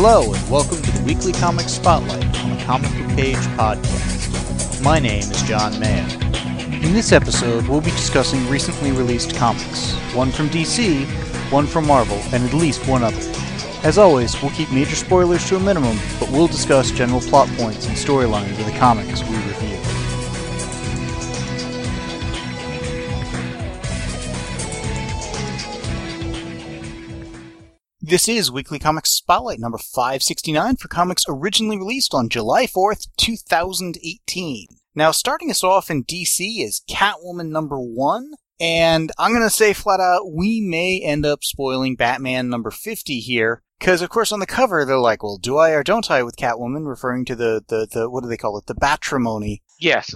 Hello, and welcome to the Weekly Comics Spotlight on the Comic Book Page podcast. My name is John Mayo. In this episode, we'll be discussing recently released comics, one from DC, one from Marvel, and at least one other. As always, we'll keep major spoilers to a minimum, but we'll discuss general plot points and storylines of the comics we review. This is Weekly Comics Spotlight number 569 for comics originally released on July 4th, 2018. Now, starting us off in DC is Catwoman number 1, and I'm going to say flat out, we may end up spoiling Batman number 50 here, because of course on the cover they're like, well, do I or don't I with Catwoman, referring to the what do they call it, the Batrimony. Yes.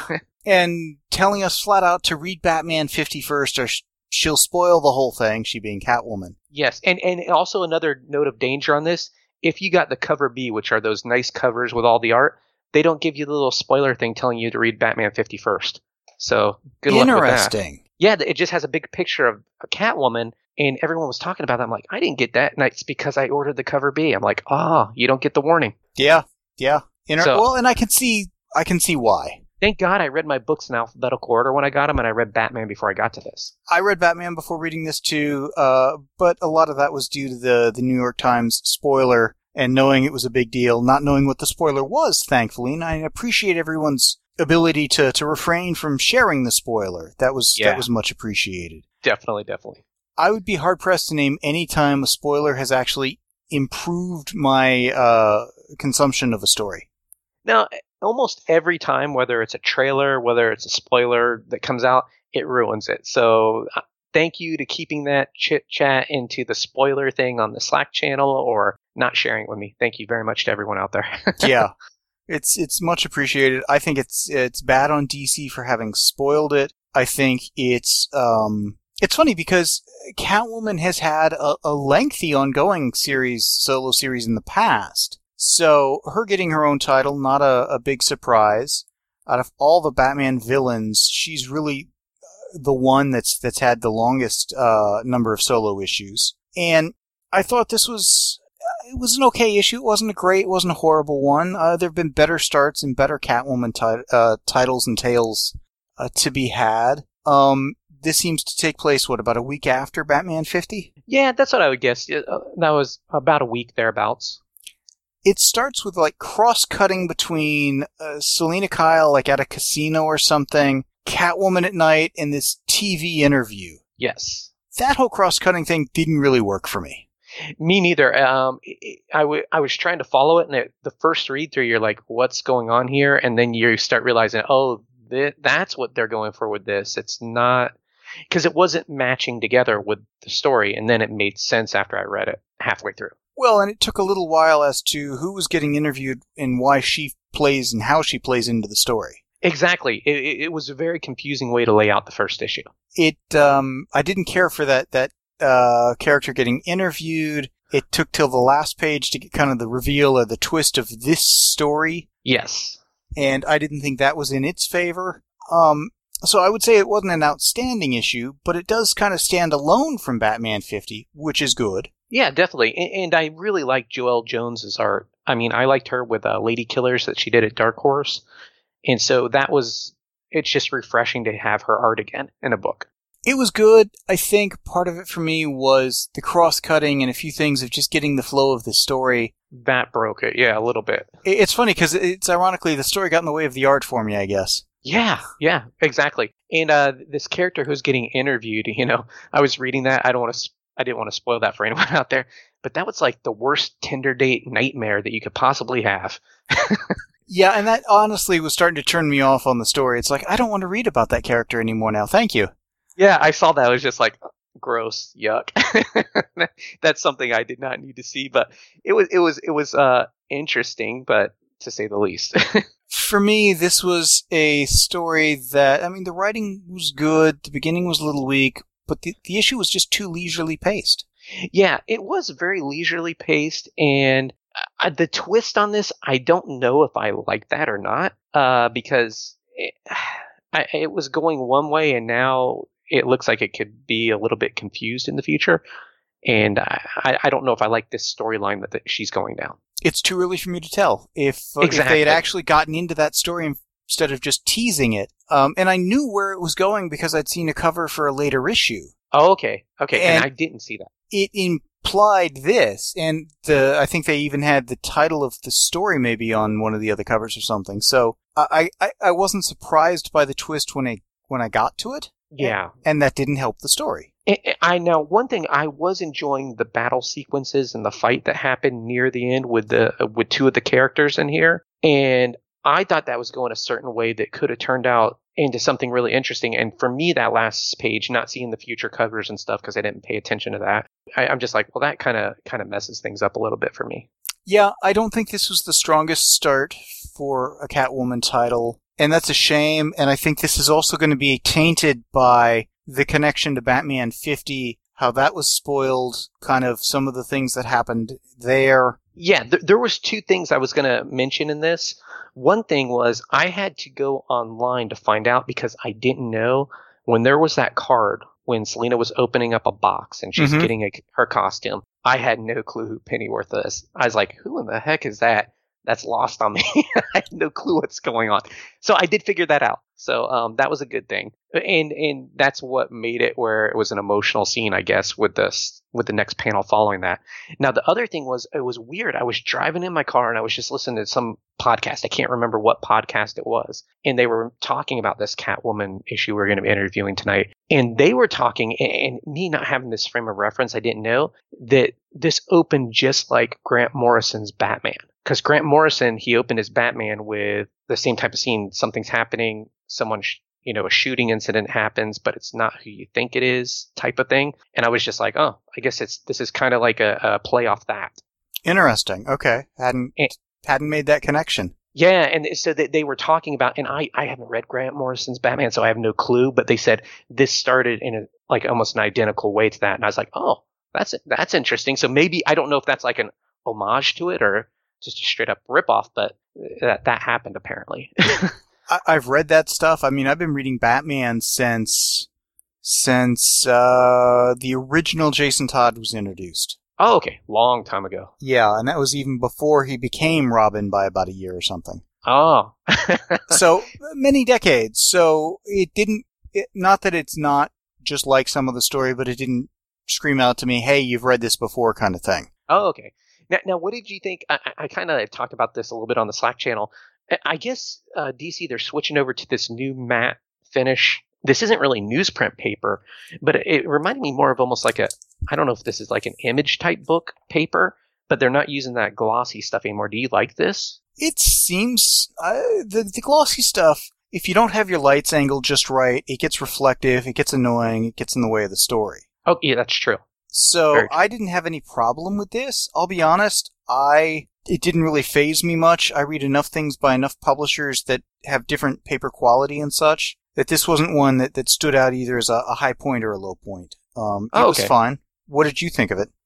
And telling us flat out to read Batman 50 first, or she'll spoil the whole thing, she being Catwoman. Yes, and also another note of danger on this, if you got the cover B, which are those nice covers with all the art, they don't give you the little spoiler thing telling you to read Batman 50 first. So, good luck with that. Interesting. Yeah, it just has a big picture of a Catwoman, and everyone was talking about that. I'm like, I didn't get that, and it's because I ordered the cover B. I'm like, you don't get the warning. Yeah. Well, and I can see why. Thank God I read my books in alphabetical order when I got them, and I read Batman before I got to this. I read Batman before reading this too, but a lot of that was due to the New York Times spoiler, and knowing it was a big deal, not knowing what the spoiler was, thankfully, and I appreciate everyone's ability to refrain from sharing the spoiler. That was much appreciated. Definitely. I would be hard-pressed to name any time a spoiler has actually improved my consumption of a story. Now, almost every time, whether it's a trailer, whether it's a spoiler that comes out, it ruins it. So thank you to keeping that chit-chat into the spoiler thing on the Slack channel or not sharing it with me. Thank you very much to everyone out there. Yeah, it's much appreciated. I think it's bad on DC for having spoiled it. I think it's funny because Catwoman has had a lengthy ongoing solo series in the past. So, her getting her own title, not a big surprise. Out of all the Batman villains, she's really the one that's had the longest number of solo issues. And I thought it was an okay issue. It wasn't it wasn't a horrible one. There have been better starts and better Catwoman titles and tales to be had. This seems to take place, about a week after Batman 50? Yeah, that's what I would guess. That was about a week thereabouts. It starts with cross-cutting between Selina Kyle at a casino or something, Catwoman at night, and this TV interview. Yes. That whole cross-cutting thing didn't really work for me. Me neither. I was trying to follow it, and the first read-through, you're like, what's going on here? And then you start realizing, that's what they're going for with this. It's not... Because it wasn't matching together with the story, and then it made sense after I read it halfway through. Well, and it took a little while as to who was getting interviewed and why she plays and how she plays into the story. Exactly. It was a very confusing way to lay out the first issue. I didn't care for that character getting interviewed. It took till the last page to get kind of the reveal or the twist of this story. Yes. And I didn't think that was in its favor. So I would say it wasn't an outstanding issue, but it does kind of stand alone from Batman 50, which is good. Yeah, definitely. And I really like Joelle Jones's art. I mean, I liked her with Lady Killers that she did at Dark Horse. And so it's just refreshing to have her art again in a book. It was good. I think part of it for me was the cross-cutting and a few things of just getting the flow of the story. That broke it, yeah, a little bit. It's funny because it's ironically the story got in the way of the art for me, I guess. Yeah, exactly. And this character who's getting interviewed, I was reading that. I didn't want to spoil that for anyone out there, but that was like the worst Tinder date nightmare that you could possibly have. Yeah, and that honestly was starting to turn me off on the story. It's like, I don't want to read about that character anymore now. Thank you. Yeah, I saw that. I was just like, gross, yuck. That's something I did not need to see, but it was interesting, but to say the least. For me, this was a story that, the writing was good, the beginning was a little weak, but the issue was just too leisurely paced. Yeah, it was very leisurely paced, and the twist on this, I don't know if I like that or not, because it was going one way, and now it looks like it could be a little bit confused in the future. And I don't know if I like this storyline that she's going down. It's too early for me to tell. If they had actually gotten into that story instead of just teasing it, and I knew where it was going because I'd seen a cover for a later issue. Oh, okay. And I didn't see that. It implied this, and I think they even had the title of the story maybe on one of the other covers or something. So I wasn't surprised by the twist when I got to it. Yeah. And that didn't help the story. I know one thing. I was enjoying the battle sequences and the fight that happened near the end with two of the characters in here, and I thought that was going a certain way that could have turned out into something really interesting. And for me, that last page, not seeing the future covers and stuff because I didn't pay attention to that, I'm just like, well, that kind of messes things up a little bit for me. Yeah, I don't think this was the strongest start for a Catwoman title, and that's a shame. And I think this is also going to be tainted by the connection to Batman 50, how that was spoiled, kind of some of the things that happened there. Yeah, there was two things I was going to mention in this. One thing was I had to go online to find out because I didn't know when there was that card when Selina was opening up a box and she's getting her costume. I had no clue who Pennyworth is. I was like, who in the heck is that? That's lost on me. I had no clue what's going on. So I did figure that out. So that was a good thing. And that's what made it where it was an emotional scene, I guess, with the next panel following that. Now, the other thing was, it was weird. I was driving in my car and I was just listening to some podcast. I can't remember what podcast it was. And they were talking about this Catwoman issue we're going to be interviewing tonight. And they were talking, and me not having this frame of reference, I didn't know that this opened just like Grant Morrison's Batman. Because Grant Morrison, he opened his Batman with the same type of scene. Something's happening. Someone, a shooting incident happens, but it's not who you think it is type of thing. And I was just like, oh, I guess this is kind of like a play off that. Interesting. Okay. Hadn't made that connection. Yeah. And so they were talking about, and I haven't read Grant Morrison's Batman, so I have no clue, but they said this started in almost an identical way to that. And I was like, oh, that's interesting. So maybe, I don't know if that's like an homage to it or just a straight up ripoff, but that happened apparently. I've read that stuff. I mean, I've been reading Batman since the original Jason Todd was introduced. Oh, okay. Long time ago. Yeah, and that was even before he became Robin by about a year or something. Oh. So, many decades. So, not that it's not just like some of the story, but it didn't scream out to me, hey, you've read this before kind of thing. Oh, okay. Now, what did you think? I kind of talked about this a little bit on the Slack channel. I guess DC, they're switching over to this new matte finish. This isn't really newsprint paper, but it reminded me more of almost like I don't know if this is like an image type book paper, but they're not using that glossy stuff anymore. Do you like this? It seems, the glossy stuff, if you don't have your lights angled just right, it gets reflective, it gets annoying, it gets in the way of the story. Oh, yeah, that's true. So I didn't have any problem with this. I'll be honest, it didn't really faze me much. I read enough things by enough publishers that have different paper quality and such, that this wasn't one that stood out either as a high point or a low point. It was fine. What did you think of it?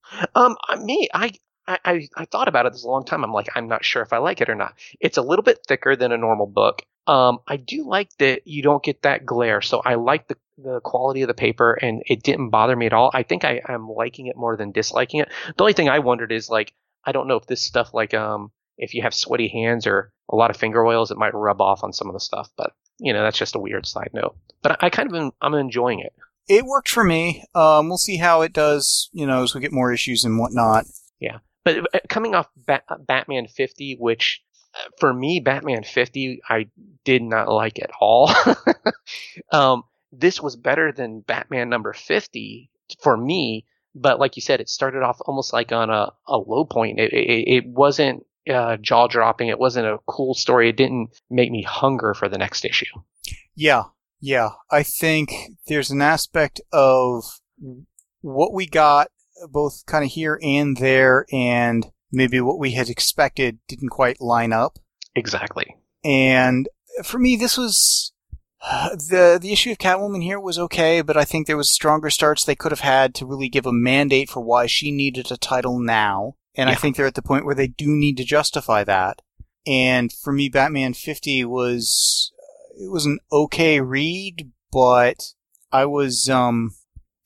I thought about it this a long time. I'm like, I'm not sure if I like it or not. It's a little bit thicker than a normal book. I do like that you don't get that glare. So I like the quality of the paper, and it didn't bother me at all. I think I'm liking it more than disliking it. The only thing I wondered is, like, I don't know if this stuff, like, if you have sweaty hands or a lot of finger oils, it might rub off on some of the stuff. But, that's just a weird side note. But I'm enjoying it. It worked for me. We'll see how it does, as we get more issues and whatnot. Yeah. But coming off Batman 50, which for me, Batman 50, I did not like at all. This was better than Batman number 50 for me. But like you said, it started off almost like on a low point. It wasn't jaw dropping. It wasn't a cool story. It didn't make me hunger for the next issue. Yeah. I think there's an aspect of what we got both kind of here and there, and maybe what we had expected didn't quite line up. Exactly. And for me, this was the issue of Catwoman here was okay, but I think there was stronger starts they could have had to really give a mandate for why she needed a title now. And I think they're at the point where they do need to justify that. And for me, Batman 50 was an okay read, but I was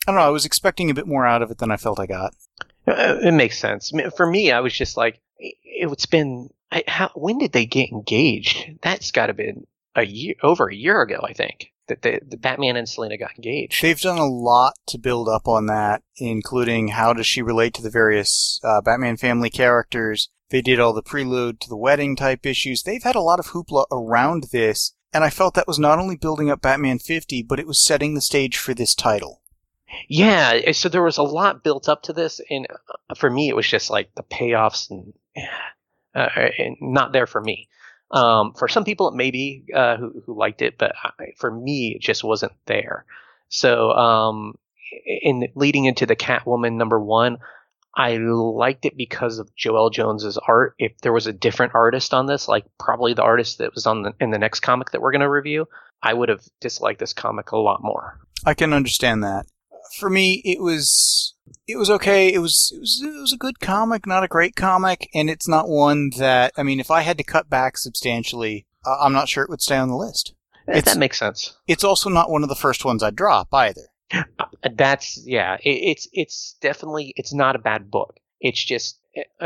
I don't know, I was expecting a bit more out of it than I felt I got. It makes sense. For me, I was just like, it's been, when did they get engaged? That's got to have been over a year ago, I think, that the Batman and Selina got engaged. They've done a lot to build up on that, including how does she relate to the various Batman family characters. They did all the prelude to the wedding type issues. They've had a lot of hoopla around this, and I felt that was not only building up Batman 50, but it was setting the stage for this title. Yeah, so there was a lot built up to this, and for me, it was just like the payoffs and not there for me. For some people, it may be who liked it, but for me, it just wasn't there. So, in leading into the Catwoman #1, I liked it because of Joelle Jones's art. If there was a different artist on this, like probably the artist that was in the next comic that we're going to review, I would have disliked this comic a lot more. I can understand that. For me, it was okay. It was a good comic, not a great comic, and it's not one that, I mean, if I had to cut back substantially, I'm not sure it would stay on the list. That makes sense. It's also not one of the first ones I'd drop either. It's definitely, it's not a bad book. It's just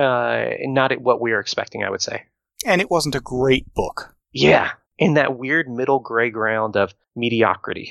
not what we were expecting, I would say. And it wasn't a great book. Yeah. In that weird middle gray ground of mediocrity.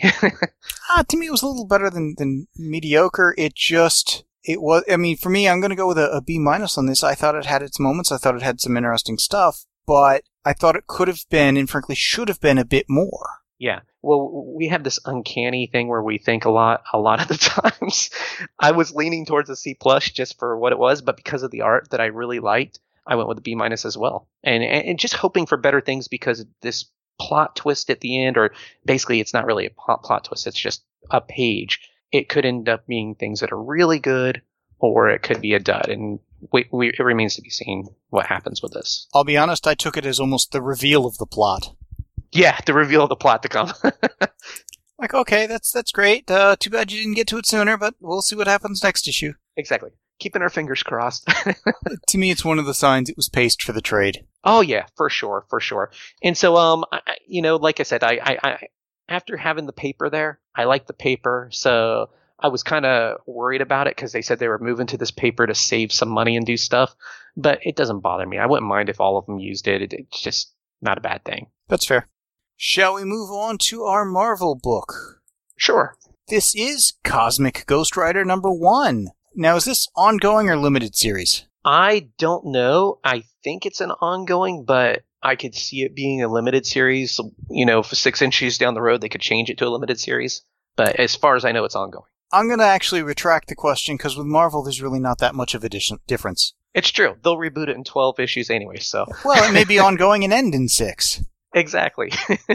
To me, it was a little better than mediocre. It was, I mean, for me, I'm going to go with a B- on this. I thought it had its moments. I thought it had some interesting stuff, but I thought it could have been, and frankly should have been, a bit more. Yeah. Well, we have this uncanny thing where we think a lot of the times. I was leaning towards a C+ just for what it was, but because of the art that I really liked, I went with a B- as well. And just hoping for better things because this plot twist at the end, or basically it's not really a plot twist, it's just a page. It could end up being things that are really good, or it could be a dud. And it remains to be seen what happens with this. I'll be honest, I took it as almost the reveal of the plot. Yeah, the reveal of the plot to come. Like, okay, that's great. Too bad you didn't get to it sooner, but we'll see what happens next issue. Exactly. Keeping our fingers crossed. To me, it's one of the signs it was paced for the trade. Oh yeah, for sure. And so, like I said, I after having the paper there, I liked the paper, so I was kind of worried about it because they said they were moving to this paper to save some money and do stuff, but it doesn't bother me. I wouldn't mind if all of them used it. It's just not a bad thing. That's fair. Shall we move on to our Marvel book? Sure. This is Cosmic Ghost Rider #1. Now, is this ongoing or limited series? I don't know. I think it's an ongoing, but I could see it being a limited series. For 6 issues down the road, they could change it to a limited series. But as far as I know, it's ongoing. I'm going to actually retract the question, because with Marvel, there's really not that much of a difference. It's true. They'll reboot it in 12 issues anyway, so... Well, it may be ongoing and end in 6. Exactly.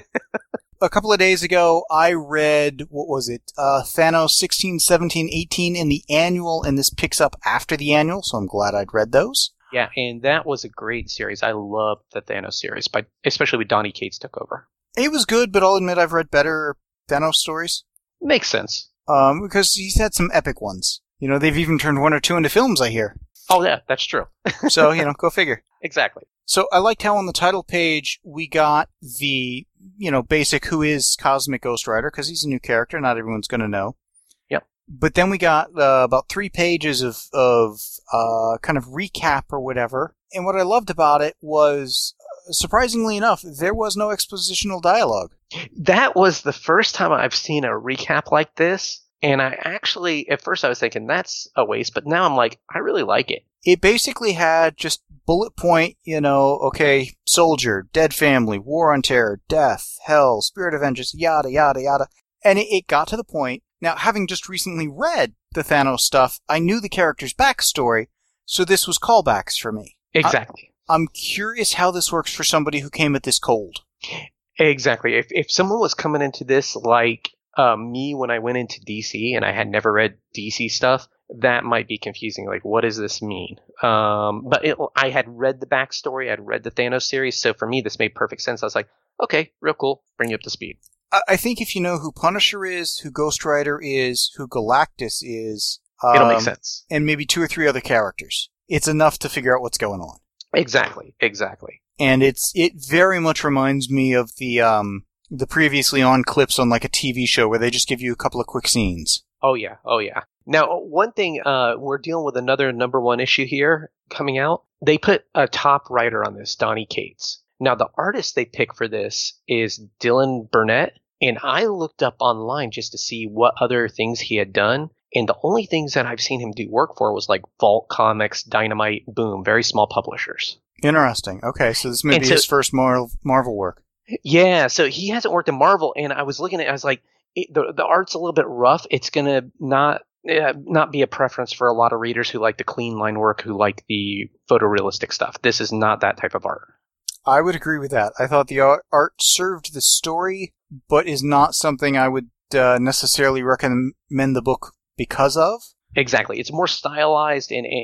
A couple of days ago, I read, Thanos 16, 17, 18 in the annual, and this picks up after the annual, so I'm glad I'd read those. Yeah, and that was a great series. I loved the Thanos series, especially when Donny Cates took over. It was good, but I'll admit I've read better Thanos stories. Makes sense. Because he's had some epic ones. They've even turned 1 or 2 into films, I hear. Oh, yeah, that's true. So, go figure. Exactly. So I liked how on the title page we got the, basic who is Cosmic Ghost Rider, because he's a new character, not everyone's going to know. Yep. But then we got about 3 pages of kind of recap or whatever. And what I loved about it was, surprisingly enough, there was no expositional dialogue. That was the first time I've seen a recap like this. And I actually, at first I was thinking that's a waste, but now I'm like, I really like it. It basically had just bullet point, okay, soldier, dead family, war on terror, death, hell, spirit of vengeance, yada, yada, yada. And it got to the point. Now, having just recently read the Thanos stuff, I knew the character's backstory, so this was callbacks for me. Exactly. I'm curious how this works for somebody who came at this cold. Exactly. If someone was coming into this like me when I went into DC and I had never read DC stuff, that might be confusing. Like, what does this mean? But I had read the backstory. I'd read the Thanos series. So for me, this made perfect sense. I was like, okay, real cool. Bring you up to speed. I think if you know who Punisher is, who Ghost Rider is, who Galactus is... it'll make sense. And maybe 2 or 3 other characters. It's enough to figure out what's going on. Exactly. And it very much reminds me of the previously on clips on like a TV show where they just give you a couple of quick scenes. Oh yeah, oh yeah. Now, one thing, we're dealing with another number one issue here coming out. They put a top writer on this, Donny Cates. Now, the artist they pick for this is Dylan Burnett, and I looked up online just to see what other things he had done. And the only things that I've seen him do work for was like Vault Comics, Dynamite, Boom, very small publishers. Interesting. Okay, so this may be his first Marvel work. Yeah, so he hasn't worked in Marvel, and I was looking at it, I was like, the art's a little bit rough. It's going to not be a preference for a lot of readers who like the clean line work, who like the photorealistic stuff. This is not that type of art. I would agree with that. I thought the art served the story, but is not something I would necessarily recommend the book because of. Exactly. It's more stylized and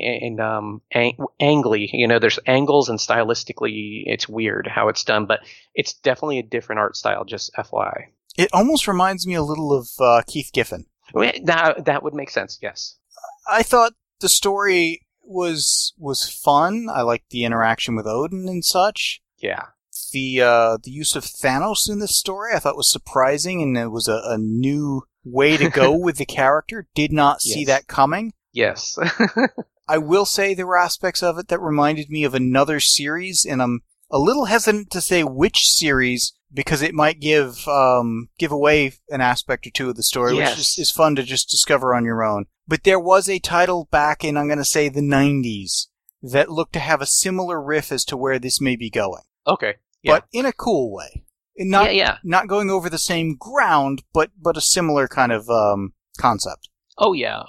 angly. You know, there's angles and stylistically it's weird how it's done, but it's definitely a different art style, just FYI. It almost reminds me a little of Keith Giffen. That would make sense, yes. I thought the story was fun. I liked the interaction with Odin and such. Yeah. The use of Thanos in this story I thought was surprising, and it was a new way to go with the character. Did not see that coming. Yes. I will say there were aspects of it that reminded me of another series, and I'm a little hesitant to say which series because it might give away an aspect or two of the story, which is fun to just discover on your own. But there was a title back in, I'm going to say, the 90s that looked to have a similar riff as to where this may be going. Okay. Yeah. But in a cool way. Not going over the same ground, but a similar kind of concept. Oh yeah.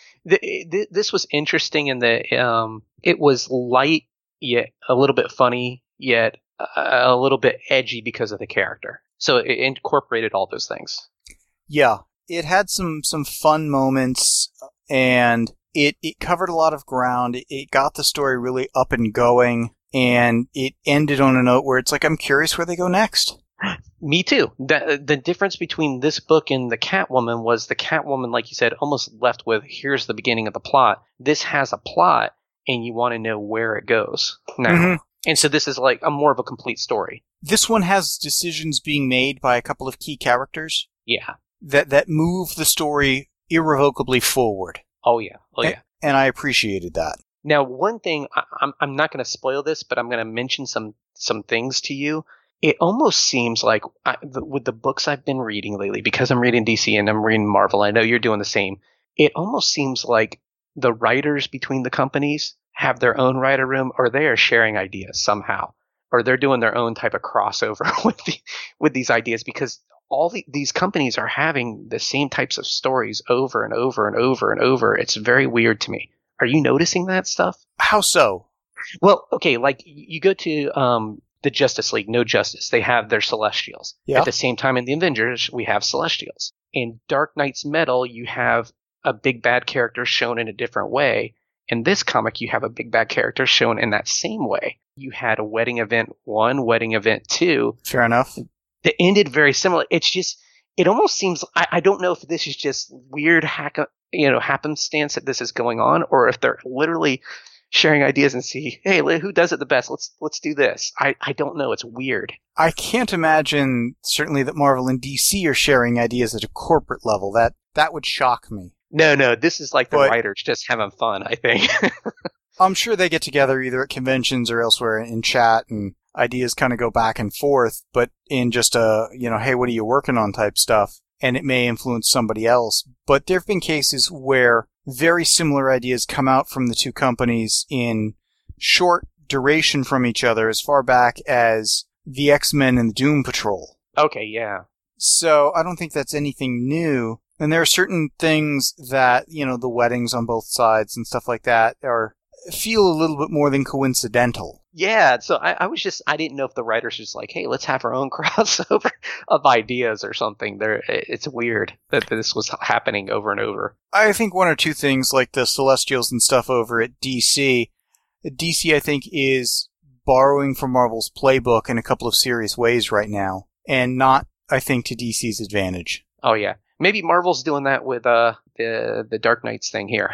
This was interesting in that it was light, yet a little bit funny, yet a little bit edgy because of the character. So it incorporated all those things. Yeah. It had some fun moments, and it covered a lot of ground. It got the story really up and going, and it ended on a note where it's like, I'm curious where they go next. Me too. The difference between this book and the Catwoman was the Catwoman, like you said, almost left with, here's the beginning of the plot. This has a plot, and you want to know where it goes now. Mm-hmm. And so this is like a more of a complete story. This one has decisions being made by a couple of key characters. Yeah. That move the story irrevocably forward. Oh, yeah. And I appreciated that. Now, one thing, I'm not going to spoil this, but I'm going to mention some things to you. It almost seems like with the books I've been reading lately, because I'm reading DC and I'm reading Marvel, I know you're doing the same. It almost seems like the writers between the companies have their own writer room, or they are sharing ideas somehow, or they're doing their own type of crossover with these ideas, because all these companies are having the same types of stories over and over and over and over. It's very weird to me. Are you noticing that stuff? How so? Well, okay, like you go to the Justice League, No Justice. They have their Celestials. Yeah. At the same time in the Avengers, we have Celestials. In Dark Knight's Metal, you have a big bad character shown in a different way. In this comic, you have a big bad character shown in that same way. You had a Wedding Event 1, Wedding Event 2. Fair enough. That ended very similar. It's just, it almost seems, I don't know if this is just weird happenstance that this is going on, or if they're literally sharing ideas and see, hey, who does it the best? Let's do this. I don't know. It's weird. I can't imagine, certainly, that Marvel and DC are sharing ideas at a corporate level. That would shock me. No, this is like the writers just having fun, I think. I'm sure they get together either at conventions or elsewhere in chat, and ideas kind of go back and forth, but in just a, hey, what are you working on type stuff, and it may influence somebody else. But there have been cases where very similar ideas come out from the two companies in short duration from each other, as far back as the X-Men and the Doom Patrol. Okay, yeah. So I don't think that's anything new. And there are certain things that, the weddings on both sides and stuff like that feel a little bit more than coincidental. Yeah, so I didn't know if the writers were just like, hey, let's have our own crossover of ideas or something. It's weird that this was happening over and over. I think one or two things, like the Celestials and stuff over at DC. DC, I think, is borrowing from Marvel's playbook in a couple of serious ways right now, and not, I think, to DC's advantage. Oh, yeah. Maybe Marvel's doing that with the Dark Knights thing here.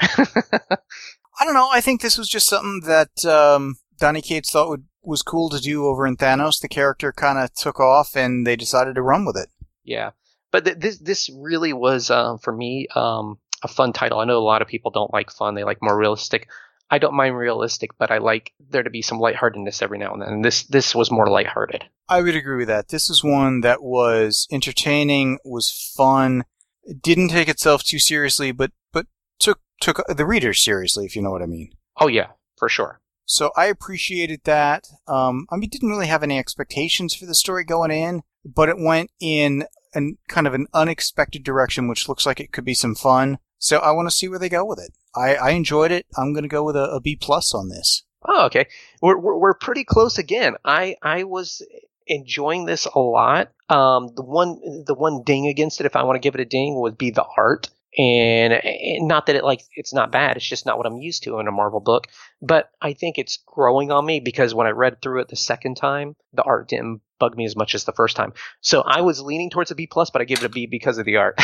I don't know. I think this was just something that Donny Cates thought was cool to do over in Thanos. The character kind of took off, and they decided to run with it. Yeah. But this really was, for me, a fun title. I know a lot of people don't like fun; they like more realistic. I don't mind realistic, but I like there to be some lightheartedness every now and then. And this was more lighthearted. I would agree with that. This is one that was entertaining, was fun, didn't take itself too seriously, but took the readers seriously, if you know what I mean. Oh yeah, for sure. So I appreciated that. Didn't really have any expectations for the story going in, but it went in kind of an unexpected direction, which looks like it could be some fun. So I want to see where they go with it. I enjoyed it. I'm going to go with a B+ on this. Oh, okay. We're pretty close again. I was enjoying this a lot. The one ding against it, if I want to give it a ding, would be the art. And not that it's not bad. It's just not what I'm used to in a Marvel book. But I think it's growing on me because when I read through it the second time, the art didn't bug me as much as the first time. So I was leaning towards a B+, but I gave it a B because of the art.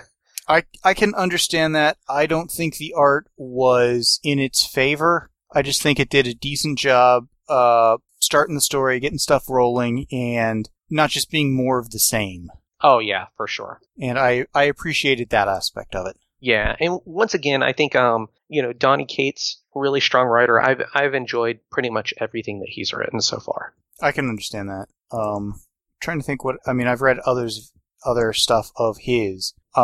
I can understand that. I don't think the art was in its favor. I just think it did a decent job starting the story, getting stuff rolling, and not just being more of the same. Oh, yeah, for sure. And I appreciated that aspect of it. Yeah, and once again, I think Donny Cates, really strong writer. I've enjoyed pretty much everything that he's written so far. I can understand that. Trying to think I've read other stuff of his. He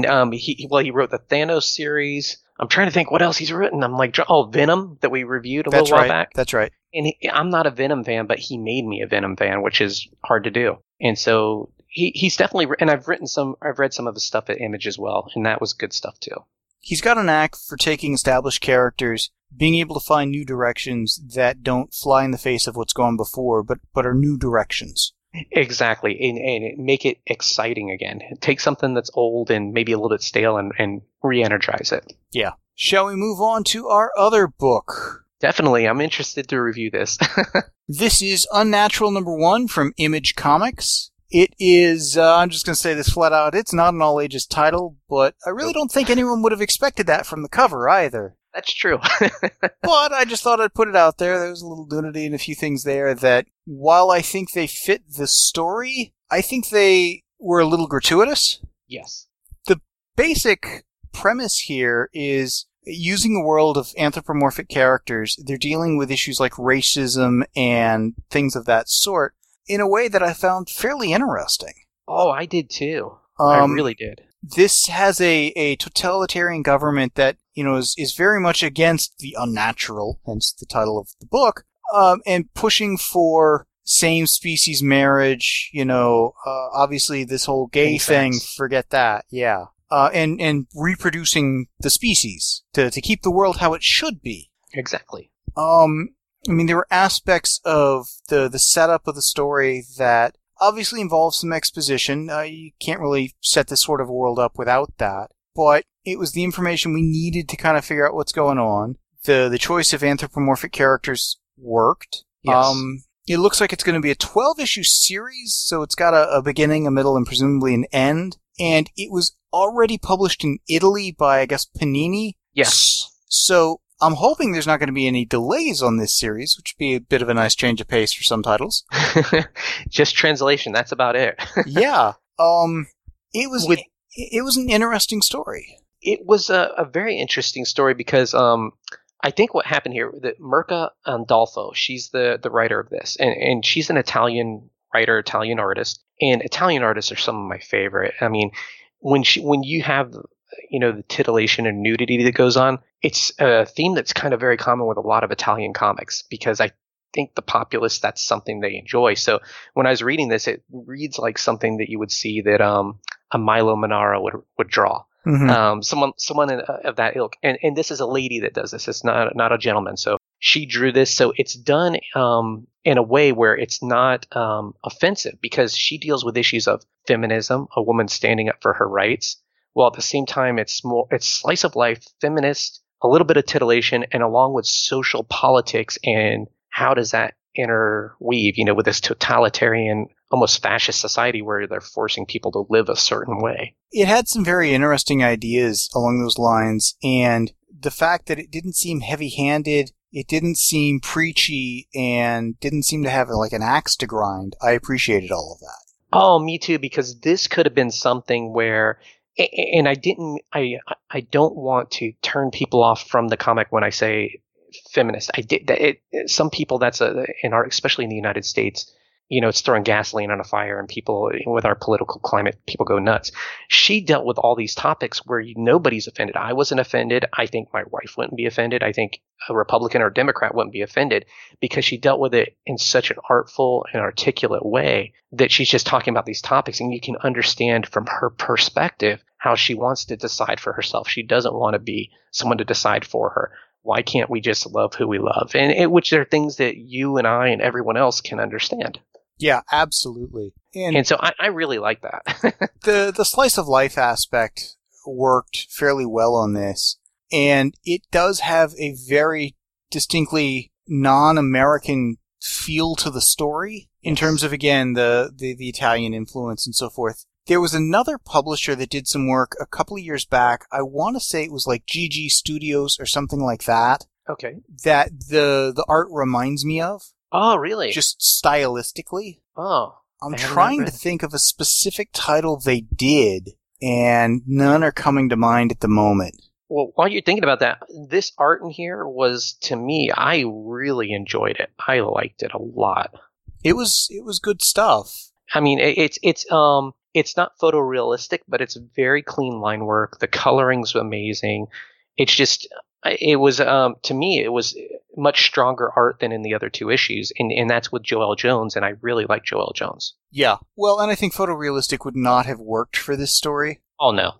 wrote the Thanos series. I'm trying to think what else he's written. I'm like, Venom that we reviewed a little while back. That's right. And I'm not a Venom fan, but he made me a Venom fan, which is hard to do. And so he's definitely, and I've read some of his stuff at Image as well, and that was good stuff too. He's got a knack for taking established characters, being able to find new directions that don't fly in the face of what's gone before, but are new directions. Exactly, and make it exciting again. Take something that's old and maybe a little bit stale and re-energize it. Yeah. Shall we move on to our other book? Definitely. I'm interested to review this. This is Unnatural #1 from Image Comics. It is, I'm just going to say this flat out, it's not an all-ages title, but I really don't think anyone would have expected that from the cover either. That's true. But I just thought I'd put it out there. There was a little nudity and a few things there that, while I think they fit the story, I think they were a little gratuitous. Yes. The basic premise here is, using a world of anthropomorphic characters, they're dealing with issues like racism and things of that sort in a way that I found fairly interesting. Oh, I did too. I really did. This has a totalitarian government that, is very much against the unnatural, hence the title of the book, and pushing for same-species marriage, obviously this whole gay thing, forget that, yeah. And reproducing the species to keep the world how it should be. Exactly. There were aspects of the setup of the story that obviously involve some exposition. You can't really set this sort of world up without that. But it was the information we needed to kind of figure out what's going on. The choice of anthropomorphic characters worked. Yes. It looks like it's going to be a 12-issue series, so it's got a beginning, a middle, and presumably an end. And it was already published in Italy by, I guess, Panini. Yes. So I'm hoping there's not going to be any delays on this series, which would be a bit of a nice change of pace for some titles. Just translation. That's about it. Yeah. It was an interesting story. It was a very interesting story because I think what happened here, that Mirka Andolfo, she's the writer of this, and she's an Italian writer, Italian artist, and Italian artists are some of my favorite. I mean, when you have the titillation and nudity that goes on, it's a theme that's kind of very common with a lot of Italian comics because I think the populace, that's something they enjoy. So when I was reading this, it reads like something that you would see that a Milo Manara would draw. Mm-hmm. Someone of that ilk, and this is a lady that does this. It's not a gentleman. So she drew this. So it's done in a way where it's not offensive because she deals with issues of feminism, a woman standing up for her rights, while at the same time it's slice of life, feminist, a little bit of titillation, and along with social politics and how does that interweave, with this totalitarian, almost fascist society where they're forcing people to live a certain way. It had some very interesting ideas along those lines, and the fact that it didn't seem heavy-handed, it didn't seem preachy, and didn't seem to have like an axe to grind, I appreciated all of that. Oh, me too, because this could have been something where and I don't want to turn people off from the comic when I say feminist. Some people, that's in art, especially in the United States, it's throwing gasoline on a fire, and people, with our political climate, people go nuts. She dealt with all these topics where nobody's offended. I wasn't offended. I think my wife wouldn't be offended. I think a Republican or Democrat wouldn't be offended, because she dealt with it in such an artful and articulate way that she's just talking about these topics, and you can understand from her perspective how she wants to decide for herself. She doesn't want to be someone to decide for her. Why can't we just love who we love? And which are things that you and I and everyone else can understand. Yeah, absolutely. And so I really like that. The slice of life aspect worked fairly well on this, and it does have a very distinctly non-American feel to the story in terms of, again, the Italian influence and so forth. There was another publisher that did some work a couple of years back. I want to say it was like GG Studios or something like that. Okay. That the art reminds me of. Oh, really? Just stylistically. Oh. I'm trying to think of a specific title they did, and none are coming to mind at the moment. Well, while you're thinking about that, this art in here was, to me, I really enjoyed it. I liked it a lot. It was good stuff. I mean, it's not photorealistic, but it's very clean line work. The coloring's amazing. It's just, it was, to me, it was much stronger art than in the other two issues. And that's with Joelle Jones, and I really like Joelle Jones. Yeah. Well, and I think photorealistic would not have worked for this story. Oh, no.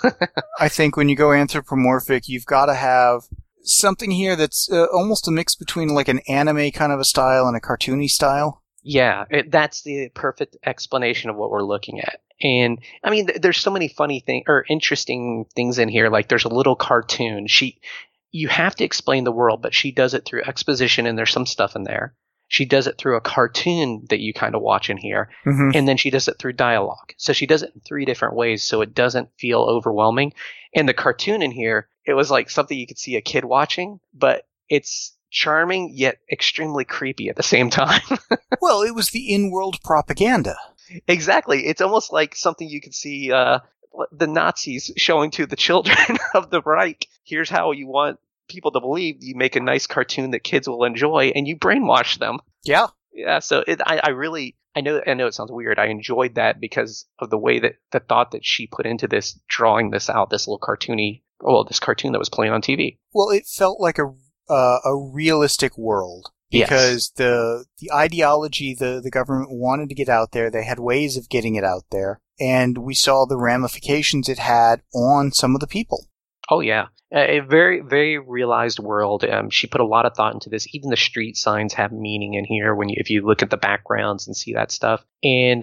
I think when you go anthropomorphic, you've got to have something here that's almost a mix between like an anime kind of a style and a cartoony style. Yeah, that's the perfect explanation of what we're looking at. And I mean, there's so many funny things or interesting things in here. Like there's a little cartoon. You have to explain the world, but she does it through exposition, and there's some stuff in there. She does it through a cartoon that you kind of watch in here, and then she does it through dialogue. So she does it in 3 different ways, so it doesn't feel overwhelming. And the cartoon in here, it was like something you could see a kid watching, but it's charming yet extremely creepy at the same time. Well, it was the in-world propaganda. Exactly. It's almost like something you could see the Nazis showing to the children of the Reich. Here's how you want people to believe. You make a nice cartoon that kids will enjoy, and you brainwash them. Yeah. Yeah. So I know it sounds weird. I enjoyed that because of the way that the thought that she put into this, drawing this out, this little this cartoon that was playing on TV. Well, it felt like a realistic world. Because the ideology the government wanted to get out there, they had ways of getting it out there, and we saw the ramifications it had on some of the people. Oh, yeah. A very, very realized world. She put a lot of thought into this. Even the street signs have meaning in here if you look at the backgrounds and see that stuff. And,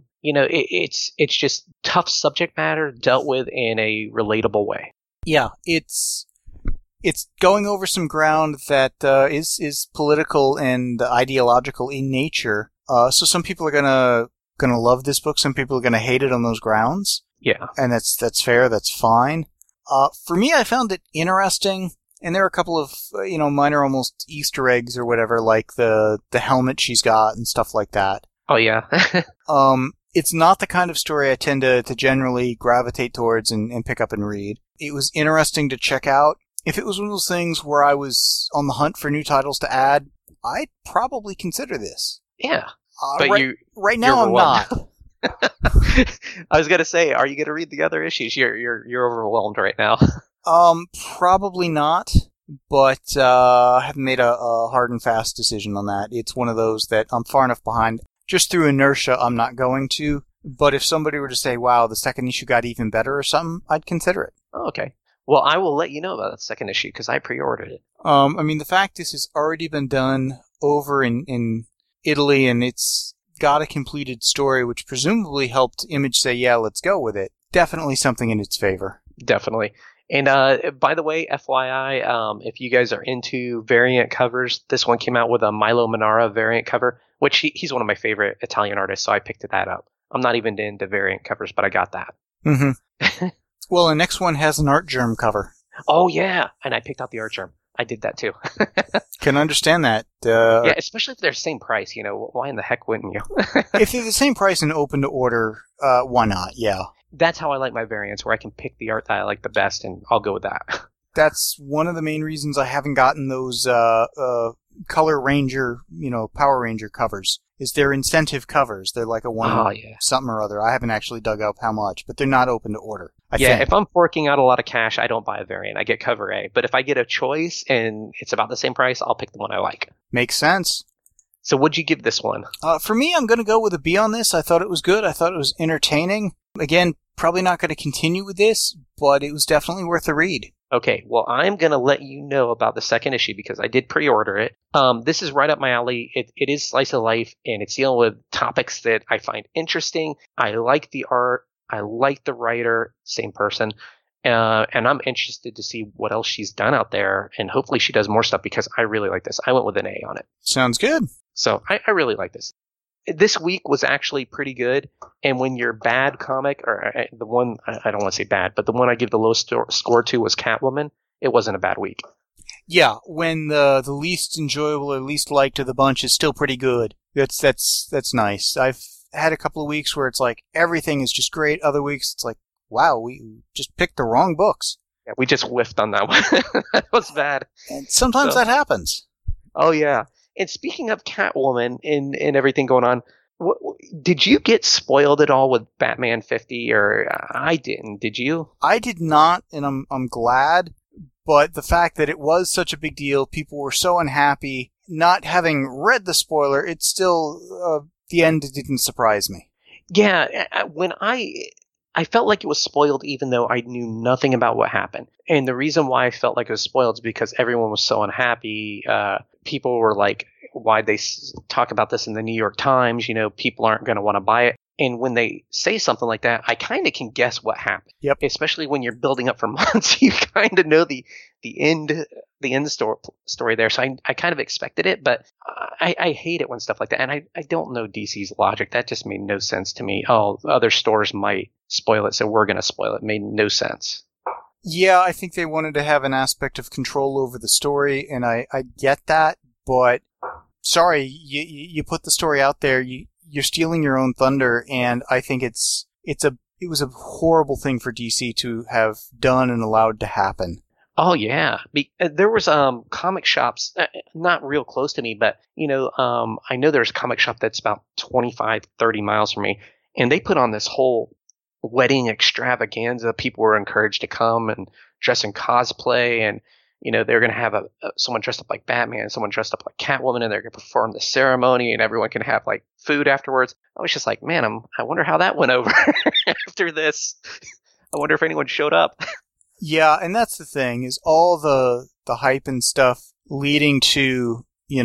it's just tough subject matter dealt with in a relatable way. Yeah, it's going over some ground that is political and ideological in nature. So some people are gonna love this book. Some people are gonna hate it on those grounds. Yeah, and that's fair. That's fine. For me, I found it interesting, and there are a couple of minor almost Easter eggs or whatever, like the helmet she's got and stuff like that. Oh yeah. It's not the kind of story I tend to generally gravitate towards and pick up and read. It was interesting to check out. If it was one of those things where I was on the hunt for new titles to add, I'd probably consider this. Yeah. But right now I'm not. I was gonna say, are you gonna read the other issues? You're overwhelmed right now. Probably not, but I haven't made a hard and fast decision on that. It's one of those that I'm far enough behind. Just through inertia, I'm not going to. But if somebody were to say, wow, the second issue got even better or something, I'd consider it. Oh, okay. Well, I will let you know about that second issue because I pre-ordered it. I mean, the fact this has already been done over in Italy, and it's got a completed story, which presumably helped Image say, yeah, let's go with it. Definitely something in its favor. Definitely. And by the way, FYI, if you guys are into variant covers, this one came out with a Milo Manara variant cover, which he's one of my favorite Italian artists, so I picked that up. I'm not even into variant covers, but I got that. Mm-hmm. Well, the next one has an Art Germ cover. Oh, yeah. And I picked out the Art Germ. I did that, too. Can understand that. Yeah, especially if they're the same price. Why in the heck wouldn't you? If they're the same price and open to order, why not? Yeah. That's how I like my variants, where I can pick the art that I like the best, and I'll go with that. That's one of the main reasons I haven't gotten those Color Ranger, Power Ranger covers. Is they're incentive covers. They're like a one something or other. I haven't actually dug up how much, but they're not open to order. I think. If I'm forking out a lot of cash, I don't buy a variant. I get cover A. But if I get a choice and it's about the same price, I'll pick the one I like. Makes sense. So what'd you give this one? For me, I'm going to go with a B on this. I thought it was good. I thought it was entertaining. Again, probably not going to continue with this, but it was definitely worth a read. Okay, well, I'm going to let you know about the second issue because I did pre-order it. This is right up my alley. It is slice of life, and it's dealing with topics that I find interesting. I like the art. I like the writer, same person. And I'm interested to see what else she's done out there, and hopefully she does more stuff because I really like this. I went with an A on it. Sounds good. So I really like this. This week was actually pretty good, and when your bad comic, or the one, I don't want to say bad, but the one I give the lowest score to was Catwoman, it wasn't a bad week. Yeah, when the least enjoyable or least liked of the bunch is still pretty good. That's nice. I've had a couple of weeks where it's like everything is just great. Other weeks it's like, wow, we just picked the wrong books. Yeah, we just whiffed on that one. That was bad. And sometimes that happens. Oh, yeah. And speaking of Catwoman and everything going on, did you get spoiled at all with Batman 50? Or I didn't. Did you? I did not, and I'm glad. But the fact that it was such a big deal, people were so unhappy. Not having read the spoiler, it still, the end didn't surprise me. Yeah, when I felt like it was spoiled even though I knew nothing about what happened. And the reason why I felt like it was spoiled is because everyone was so unhappy. People were like, why'd they talk about this in the New York Times? People aren't going to want to buy it. And when they say something like that, I kind of can guess what happened. Yep. Especially when you're building up for months, you kind of know the end story there. So I kind of expected it, but I hate it when stuff like that. And I don't know DC's logic. That just made no sense to me. Oh, other stores might spoil it, so we're going to spoil it. It made no sense. Yeah, I think they wanted to have an aspect of control over the story, and I get that, but sorry, you put the story out there, you're stealing your own thunder, and I think it was a horrible thing for DC to have done and allowed to happen. Oh yeah, there was comic shops not real close to me, but I know there's a comic shop that's about 25, 30 miles from me, and they put on this whole wedding extravaganza. People were encouraged to come and dress in cosplay, and they're going to have someone dressed up like Batman, someone dressed up like Catwoman, and they're going to perform the ceremony, and everyone can have like food afterwards. I was just like, man, I wonder how that went over after this. I wonder if anyone showed up. Yeah, and that's the thing, is all the hype and stuff leading to,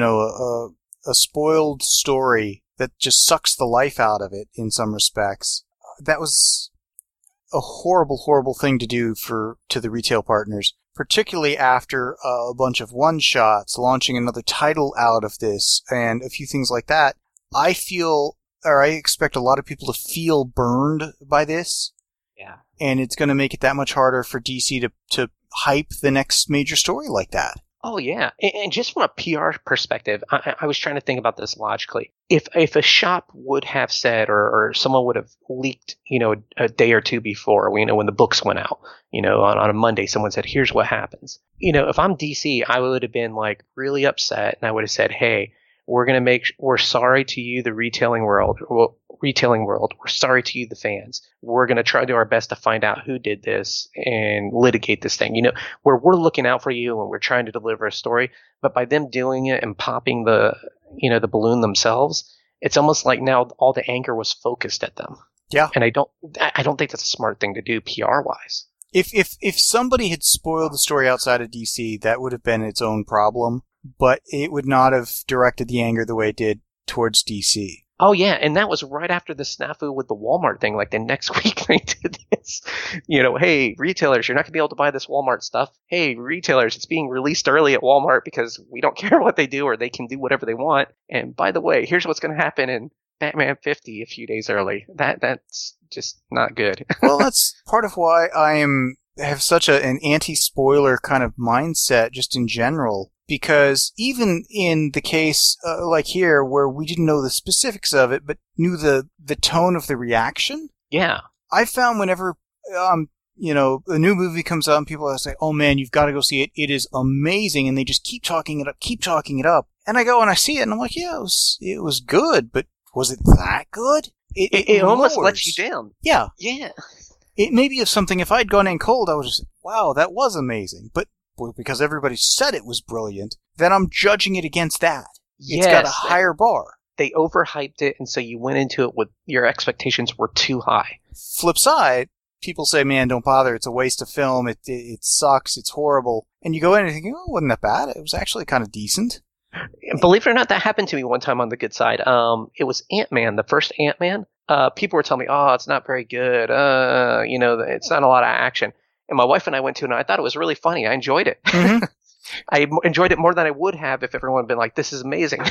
a spoiled story that just sucks the life out of it in some respects. That was a horrible, horrible thing to do to the retail partners, particularly after a bunch of one-shots, launching another title out of this, and a few things like that. I expect a lot of people to feel burned by this. Yeah. And it's going to make it that much harder for DC to hype the next major story like that. Oh, yeah. And just from a PR perspective, I was trying to think about this logically. If a shop would have said, or someone would have leaked, a day or two before, when the books went out, on a Monday, someone said, here's what happens. If I'm DC, I would have been like really upset, and I would have said, hey, we're sorry to you, the retailing world. We're sorry to you, the fans. We're going to try to do our best to find out who did this and litigate this thing. Where we're looking out for you and we're trying to deliver a story, but by them doing it and popping the balloon themselves, it's almost like now all the anger was focused at them. Yeah. And I don't think that's a smart thing to do PR wise. If somebody had spoiled the story outside of DC, that would have been its own problem, but it would not have directed the anger the way it did towards DC. Oh, yeah, and that was right after the snafu with the Walmart thing. Like, the next week they did this. Hey, retailers, you're not going to be able to buy this Walmart stuff. Hey, retailers, it's being released early at Walmart because we don't care what they do, or they can do whatever they want. And by the way, here's what's going to happen in Batman 50 a few days early. That's just not good. Well, that's part of why I have such an anti-spoiler kind of mindset just in general. Because even in the case like here, where we didn't know the specifics of it, but knew the tone of the reaction, yeah, I found whenever, a new movie comes out and people say, oh man, you've got to go see it. It is amazing. And they just keep talking it up. And I go and I see it and I'm like, yeah, it was good, but was it that good? It almost lets you down. Yeah. Yeah. It may be something, if I'd gone in cold, I would have said, wow, that was amazing. But because everybody said it was brilliant, then I'm judging it against that. It's got a higher bar. They overhyped it, and so you went into it with your expectations were too high. Flip side, people say, man, don't bother. It's a waste of film. It sucks. It's horrible. And you go in and think, oh, it wasn't that bad. It was actually kind of decent. Believe it or not, that happened to me one time on the good side. It was Ant-Man, the first Ant-Man. People were telling me, oh, it's not very good. It's not a lot of action. And my wife and I went to it, and I thought it was really funny. I enjoyed it. Mm-hmm. I enjoyed it more than I would have if everyone had been like, this is amazing.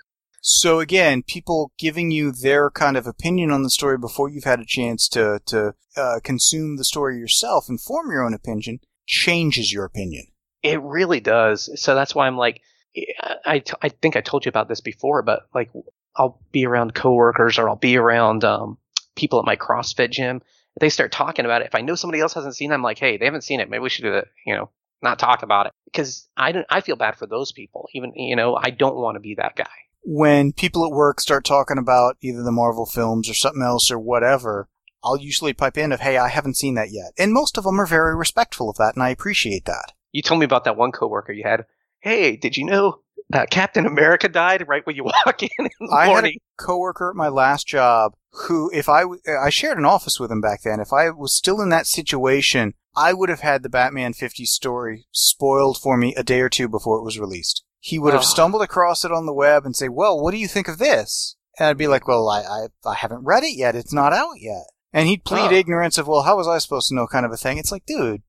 So again, people giving you their kind of opinion on the story before you've had a chance to consume the story yourself and form your own opinion changes your opinion. It really does. So that's why I'm like, I think I told you about this before, but like I'll be around coworkers or I'll be around people at my CrossFit gym. If they start talking about it, if I know somebody else hasn't seen it, I'm like, hey, they haven't seen it. Maybe we should do that, not talk about it. Because I feel bad for those people. Even, I don't want to be that guy. When people at work start talking about either the Marvel films or something else or whatever, I'll usually pipe in of, hey, I haven't seen that yet. And most of them are very respectful of that, and I appreciate that. You told me about that one coworker you had. Hey, did you know Captain America died right when you walk in the morning? I had a coworker at my last job who, if I shared an office with him back then, if I was still in that situation, I would have had the Batman 50 story spoiled for me a day or two before it was released. He would have stumbled across it on the web and say, well, what do you think of this? And I'd be like, well, I haven't read it yet. It's not out yet. And he'd plead ignorance of, well, how was I supposed to know kind of a thing? It's like, dude,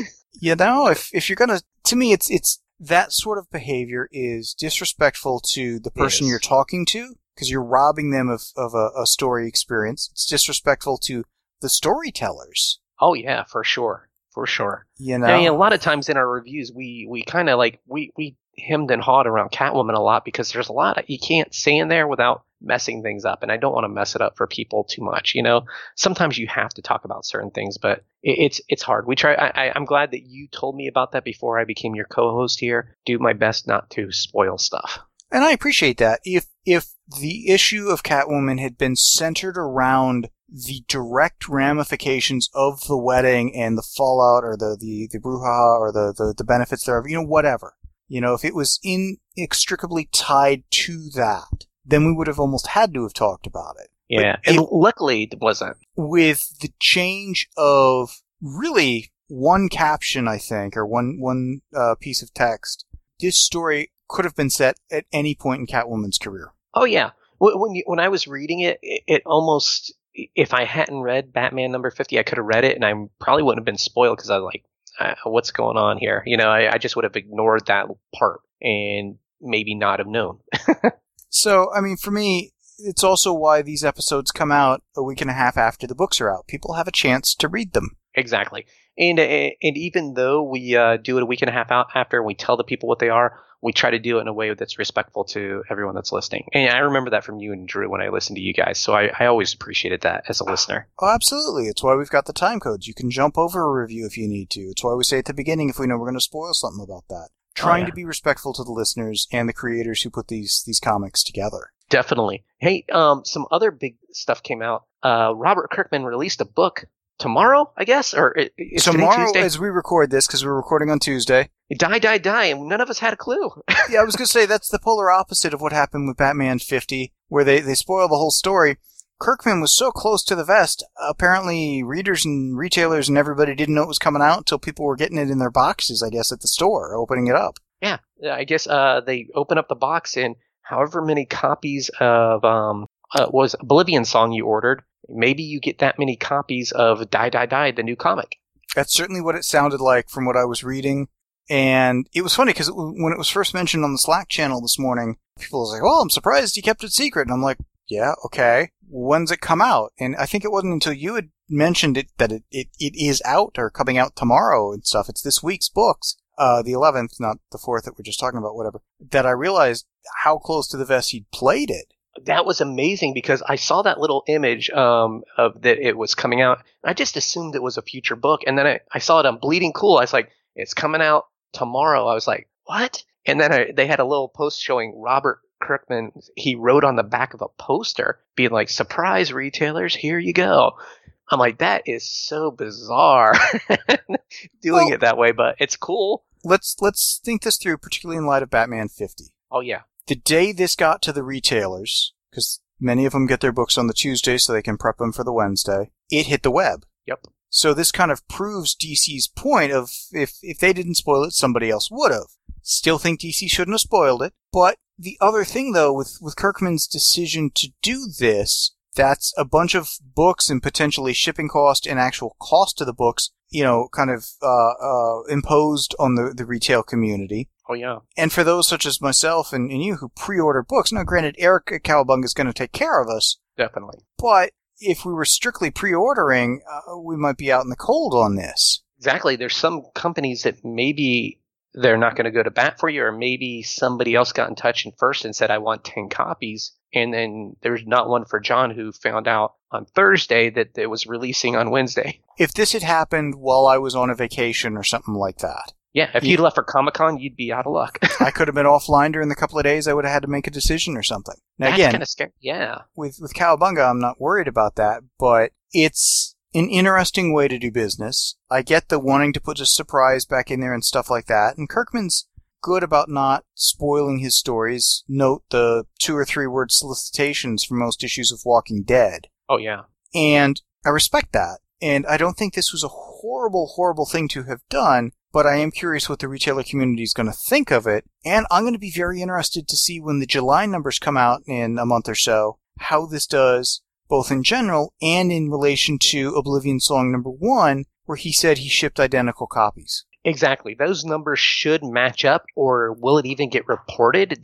if you're going to me, it's that sort of behavior is disrespectful to the person you're talking to because you're robbing them of a story experience. It's disrespectful to the storytellers. Oh, yeah, for sure. For sure. I mean, a lot of times in our reviews, we kind of like, we hemmed and hawed around Catwoman a lot because there's a lot you can't say in there without messing things up. And I don't want to mess it up for people too much. Sometimes you have to talk about certain things, but it's hard. We try. I'm glad that you told me about that before I became your co-host here. Do my best not to spoil stuff. And I appreciate that. If the issue of Catwoman had been centered around the direct ramifications of the wedding and the fallout or the brouhaha or the benefits thereof, whatever. If it was inextricably tied to that, then we would have almost had to have talked about it. Yeah, and luckily it wasn't. With the change of really one caption, I think, or one piece of text, this story could have been set at any point in Catwoman's career. Oh, yeah. When I was reading it, it almost, if I hadn't read Batman number 50, I could have read it, and I probably wouldn't have been spoiled because I was like, what's going on here? I just would have ignored that part and maybe not have known. So, I mean, for me, it's also why these episodes come out a week and a half after the books are out. People have a chance to read them. Exactly. And even though we do it a week and a half out after and we tell the people what they are, we try to do it in a way that's respectful to everyone that's listening. And I remember that from you and Drew when I listened to you guys. So I always appreciated that as a listener. Oh, absolutely. It's why we've got the time codes. You can jump over a review if you need to. It's why we say at the beginning if we know we're going to spoil something about that. Trying to be respectful to the listeners and the creators who put these comics together. Definitely. Hey, some other big stuff came out. Robert Kirkman released a book tomorrow, I guess, or is tomorrow Tuesday? As we record this, because we're recording on Tuesday. Die, and none of us had a clue. Yeah, I was going to say, that's the polar opposite of what happened with Batman 50, where they spoil the whole story. Kirkman was so close to the vest, apparently readers and retailers and everybody didn't know it was coming out until people were getting it in their boxes, I guess, at the store, opening it up. Yeah, I guess they open up the box and however many copies of was Oblivion Song you ordered, maybe you get that many copies of Die, the new comic. That's certainly what it sounded like from what I was reading. And it was funny because when it was first mentioned on the Slack channel this morning, people was like, "Oh, I'm surprised you kept it secret." And I'm like, "Yeah, okay. When's it come out?" And I think it wasn't until you had mentioned it that it is out or coming out tomorrow and stuff. It's this week's books, the 11th, not the 4th that we're just talking about, whatever, that I realized how close to the vest he'd played it. That was amazing because I saw that little image of that it was coming out. I just assumed it was a future book, and then I saw it on Bleeding Cool. I was like, "It's coming out tomorrow." I was like, "What?" And then they had a little post showing Robert Kirkman. He wrote on the back of a poster, being like, "Surprise, retailers! Here you go." I'm like, that is so bizarre doing it that way, but it's cool. Let's think this through, particularly in light of Batman 50. Oh yeah. The day this got to the retailers, because many of them get their books on the Tuesday so they can prep them for the Wednesday, it hit the web. Yep. So this kind of proves DC's point of if they didn't spoil it, somebody else would have. Still think DC shouldn't have spoiled it. But the other thing, though, with Kirkman's decision to do this, that's a bunch of books and potentially shipping cost and actual cost of the books, kind of imposed on the retail community. Oh, yeah. And for those such as myself and you who pre-order books, now granted, Eric at Cowabunga is going to take care of us. Definitely. But if we were strictly pre-ordering, we might be out in the cold on this. Exactly. There's some companies that maybe they're not going to go to bat for you, or maybe somebody else got in touch first and said, I want 10 copies. And then there's not one for John, who found out on Thursday that it was releasing on Wednesday. If this had happened while I was on a vacation or something like that. Yeah, if you'd left for Comic-Con, you'd be out of luck. I could have been offline during the couple of days. I would have had to make a decision or something. Now, That's again, kind of scary. Yeah. With Cowabunga, I'm not worried about that, but it's an interesting way to do business. I get the wanting to put a surprise back in there and stuff like that, and Kirkman's good about not spoiling his stories. Note the 2 or 3 word solicitations for most issues of Walking Dead. Oh, yeah. And I respect that. And I don't think this was a horrible, horrible thing to have done, but I am curious what the retailer community is going to think of it. And I'm going to be very interested to see when the July numbers come out in a month or so, how this does, both in general and in relation to Oblivion Song number 1, where he said he shipped identical copies. Exactly. Those numbers should match up, or will it even get reported?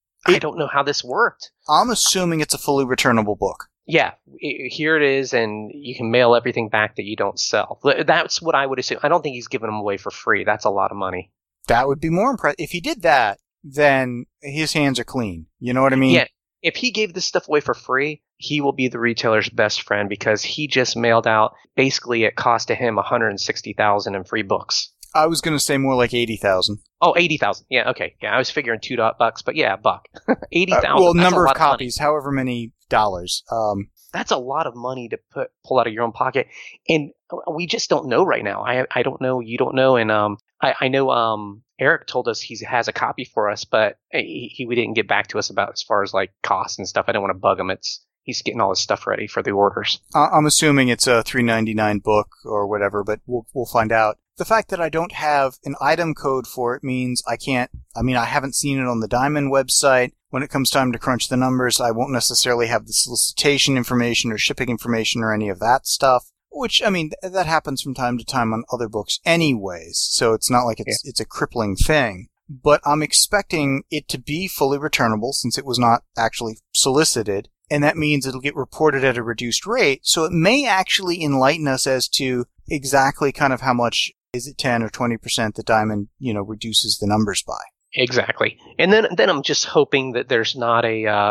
I don't know how this worked. I'm assuming it's a fully returnable book. Yeah, here it is, and you can mail everything back that you don't sell. That's what I would assume. I don't think he's giving them away for free. That's a lot of money. That would be more impressive. If he did that, then his hands are clean. You know what I mean? Yeah. If he gave this stuff away for free, he will be the retailer's best friend, because he just mailed out, basically it cost to him $160,000 in free books. I was going to say more like 80,000. Oh, 80,000. Yeah, okay. Yeah, I was figuring $2, but yeah, $1. 80,000. Well, number of copies, however many dollars. That's a lot of money to pull out of your own pocket, and we just don't know right now. I don't know. You don't know, and I know Eric told us he has a copy for us, but we didn't get back to us about as far as like costs and stuff. I don't want to bug him. He's getting all his stuff ready for the orders. I'm assuming it's a $3.99 book or whatever, but we'll find out. The fact that I don't have an item code for it means I haven't seen it on the Diamond website. When it comes time to crunch the numbers, I won't necessarily have the solicitation information or shipping information or any of that stuff, which, that happens from time to time on other books anyways, so it's not like it's a crippling thing. But I'm expecting it to be fully returnable since it was not actually solicited, and that means it'll get reported at a reduced rate, so it may actually enlighten us as to exactly kind of how much, is it 10 or 20% that Diamond, reduces the numbers by. Exactly. And then I'm just hoping that there's not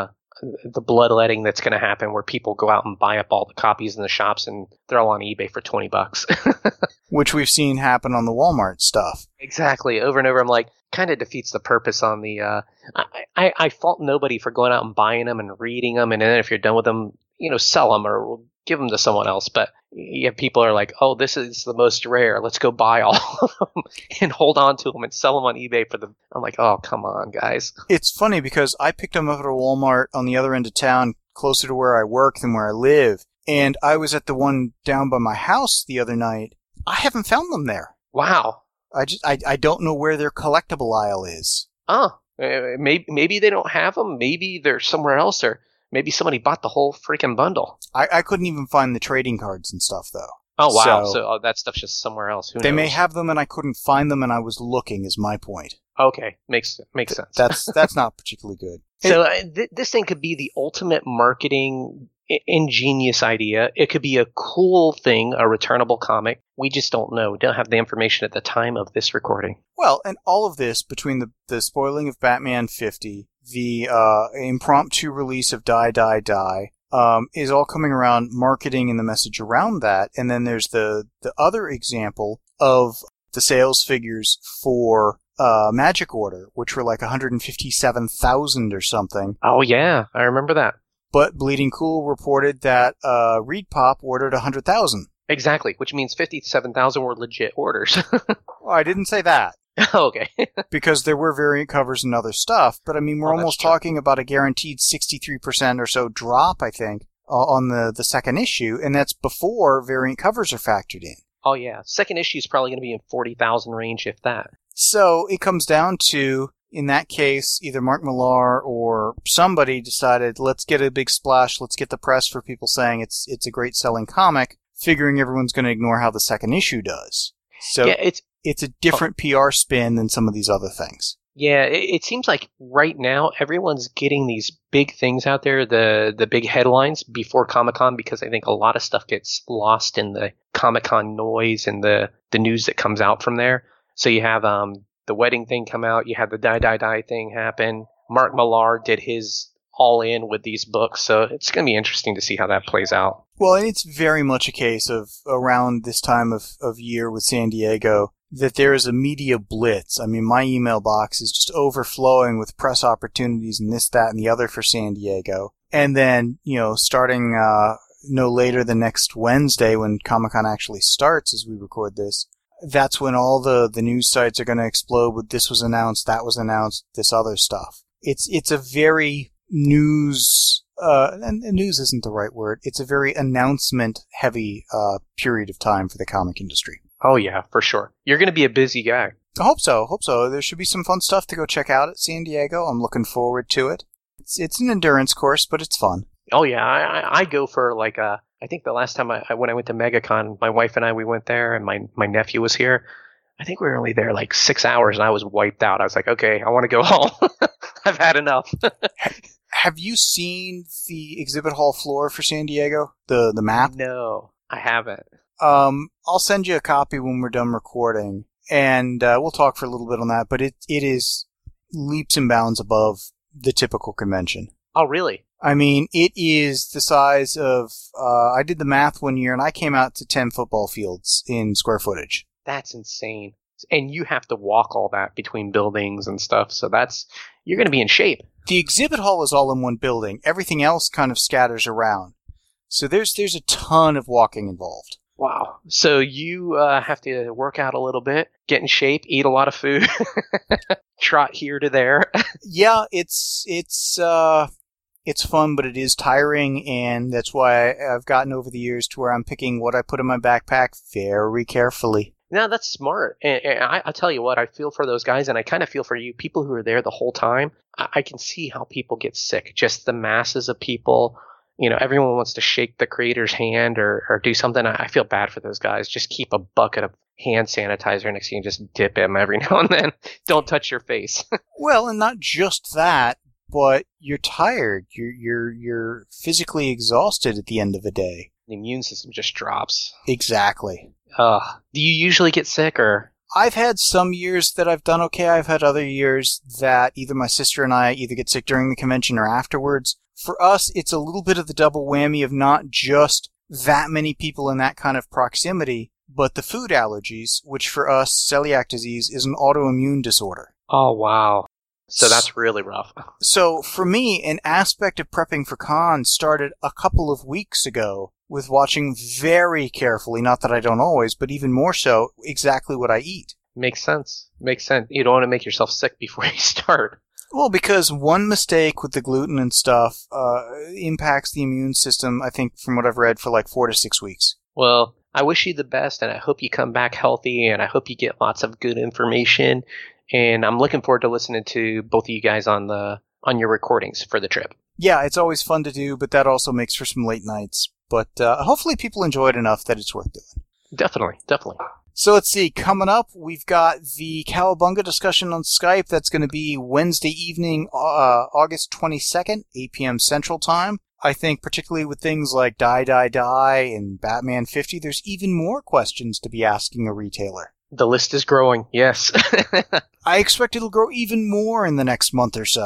the bloodletting that's going to happen where people go out and buy up all the copies in the shops and they're all on eBay for $20. Which we've seen happen on the Walmart stuff. Exactly. Over and over. I'm like, kind of defeats the purpose on the, I fault nobody for going out and buying them and reading them. And then if you're done with them, sell them or give them to someone else. But yeah, people are like, oh, this is the most rare. Let's go buy all of them and hold on to them and sell them on eBay for them. I'm like, oh, come on, guys. It's funny because I picked them up at a Walmart on the other end of town, closer to where I work than where I live. And I was at the one down by my house the other night. I haven't found them there. Wow. I don't know where their collectible aisle is. Oh, maybe they don't have them. Maybe they're somewhere else, or maybe somebody bought the whole freaking bundle. I couldn't even find the trading cards and stuff, though. Oh, wow. So that stuff's just somewhere else. Who knows? They may have them and I couldn't find them and I was looking, is my point. Okay. Makes sense. That's not particularly good. So this thing could be the ultimate marketing ingenious idea. It could be a cool thing, a returnable comic. We just don't know. We don't have the information at the time of this recording. Well, and all of this, between the spoiling of Batman 50, the impromptu release of Die, Die, Die, is all coming around marketing and the message around that. And then there's the other example of the sales figures for Magic Order, which were like 157,000 or something. Oh, yeah. I remember that. But Bleeding Cool reported that ReedPop ordered 100,000. Exactly, which means 57,000 were legit orders. Well, I didn't say that. Okay. Because there were variant covers and other stuff. But I mean, we're almost talking about a guaranteed 63% or so drop, I think, on the second issue. And that's before variant covers are factored in. Oh, yeah. Second issue is probably going to be in 40,000 range, if that. So it comes down to, in that case, either Mark Millar or somebody decided, let's get a big splash, let's get the press for people saying it's a great selling comic, figuring everyone's going to ignore how the second issue does. So yeah, it's a different PR spin than some of these other things. Yeah, it seems like right now everyone's getting these big things out there, the big headlines before Comic-Con, because I think a lot of stuff gets lost in the Comic-Con noise and the news that comes out from there. So you have the wedding thing come out, you have the Die, Die, Die thing happen. Mark Millar did his all in with these books, so it's going to be interesting to see how that plays out. Well, and it's very much a case of around this time of year with San Diego that there is a media blitz. I mean, my email box is just overflowing with press opportunities and this, that, and the other for San Diego. And then, starting no later than next Wednesday when Comic-Con actually starts as we record this, that's when all the news sites are going to explode with this was announced, that was announced, this other stuff. It's a very news, and news isn't the right word. It's a very announcement-heavy period of time for the comic industry. Oh, yeah, for sure. You're going to be a busy guy. I hope so. There should be some fun stuff to go check out at San Diego. I'm looking forward to it. It's an endurance course, but it's fun. Oh, yeah. I go for I think the last time when I went to MegaCon, my wife and I, we went there, and my nephew was here. I think we were only there 6 hours, and I was wiped out. I was like, okay, I want to go home. I've had enough. Have you seen the exhibit hall floor for San Diego? The map? No, I haven't. I'll send you a copy when we're done recording, and we'll talk for a little bit on that, but it is leaps and bounds above the typical convention. Oh, really? I mean, it is the size of, I did the math one year, and I came out to 10 football fields in square footage. That's insane. And you have to walk all that between buildings and stuff, so you're going to be in shape. The exhibit hall is all in one building. Everything else kind of scatters around. So there's a ton of walking involved. Wow. So you have to work out a little bit, get in shape, eat a lot of food, trot here to there. Yeah, it's fun, but it is tiring, and that's why I've gotten over the years to where I'm picking what I put in my backpack very carefully. No, that's smart. And I tell you what, I feel for those guys, and I kind of feel for you, people who are there the whole time. I can see how people get sick. Just the masses of people. Everyone wants to shake the creator's hand or do something. I feel bad for those guys. Just keep a bucket of hand sanitizer next to you and just dip him every now and then. Don't touch your face. Well, and not just that, but you're tired. You're physically exhausted at the end of the day. The immune system just drops. Exactly. Do you usually get sick or? I've had some years that I've done okay. I've had other years that either my sister and I either get sick during the convention or afterwards. For us, it's a little bit of the double whammy of not just that many people in that kind of proximity, but the food allergies, which for us, celiac disease, is an autoimmune disorder. Oh, wow. So that's really rough. So for me, an aspect of prepping for con started a couple of weeks ago with watching very carefully, not that I don't always, but even more so, exactly what I eat. Makes sense. You don't want to make yourself sick before you start. Well, because one mistake with the gluten and stuff impacts the immune system, I think, from what I've read, for 4 to 6 weeks. Well, I wish you the best, and I hope you come back healthy, and I hope you get lots of good information. And I'm looking forward to listening to both of you guys on your recordings for the trip. Yeah, it's always fun to do, but that also makes for some late nights. But hopefully people enjoy it enough that it's worth doing. Definitely. So let's see. Coming up, we've got the Cowabunga discussion on Skype. That's going to be Wednesday evening, August 22nd, 8 p.m. Central Time. I think particularly with things like Die, Die, Die and Batman 50, there's even more questions to be asking a retailer. The list is growing, yes. I expect it'll grow even more in the next month or so.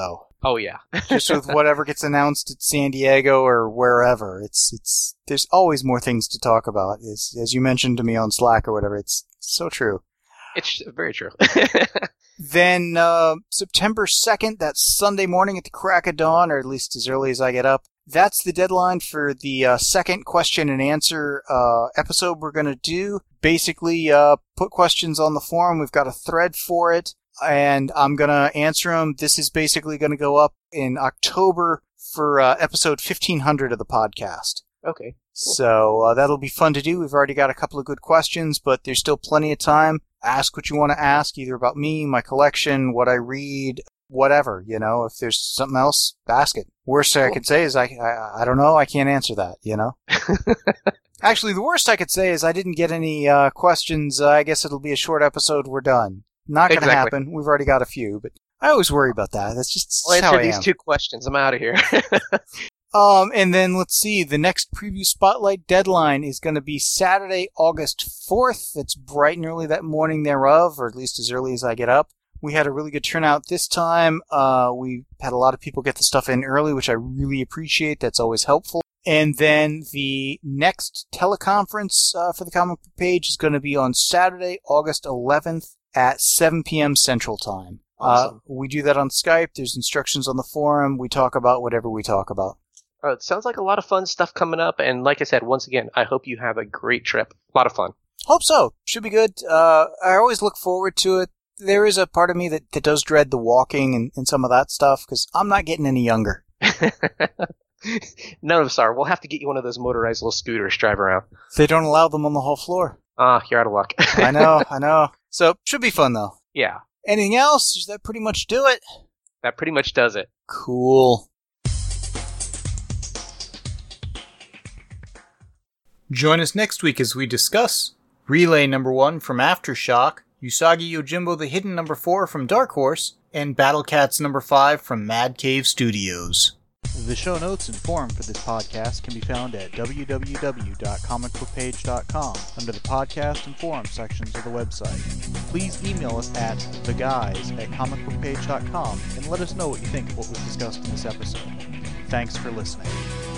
Oh yeah. Just with whatever gets announced at San Diego or wherever. It's there's always more things to talk about. As you mentioned to me on Slack or whatever, it's so true. It's very true. Then September 2nd, that's Sunday morning at the crack of dawn, or at least as early as I get up. That's the deadline for the second question and answer episode we're going to do. Basically, put questions on the forum. We've got a thread for it, and I'm going to answer them. This is basically going to go up in October for episode 1500 of the podcast. Okay. Cool. So that'll be fun to do. We've already got a couple of good questions, but there's still plenty of time. Ask what you want to ask, either about me, my collection, what I read, whatever, you know. If there's something else, ask it. Worst I could say is I don't know, I can't answer that, you know. Actually, the worst I could say is I didn't get any questions. I guess it'll be a short episode. We're done. Not going to happen. We've already got a few, but I always worry about that. That's just I'll how answer I these am. 2 questions. I'm out of here. And then let's see, the next preview spotlight deadline is going to be Saturday, August 4th. It's bright and early that morning thereof, or at least as early as I get up. We had a really good turnout this time. We had a lot of people get the stuff in early, which I really appreciate. That's always helpful. And then the next teleconference for the comic book page is going to be on Saturday, August 11th at 7 p.m. Central Time. Awesome. We do that on Skype. There's instructions on the forum. We talk about whatever we talk about. It sounds like a lot of fun stuff coming up, and like I said, once again, I hope you have a great trip. A lot of fun. Hope so. Should be good. I always look forward to it. There is a part of me that does dread the walking and some of that stuff, because I'm not getting any younger. None of us are. We'll have to get you one of those motorized little scooters, drive around. They don't allow them on the whole floor. You're out of luck. I know. So, should be fun, though. Yeah. Anything else? Does that pretty much do it? That pretty much does it. Cool. Join us next week as we discuss Relay number 1 from Aftershock, Usagi Yojimbo the Hidden number 4 from Dark Horse, and Battle Cats number 5 from Mad Cave Studios. The show notes and forum for this podcast can be found at www.comicbookpage.com under the podcast and forum sections of the website. Please email us at theguys@comicbookpage.com and let us know what you think of what was discussed in this episode. Thanks for listening.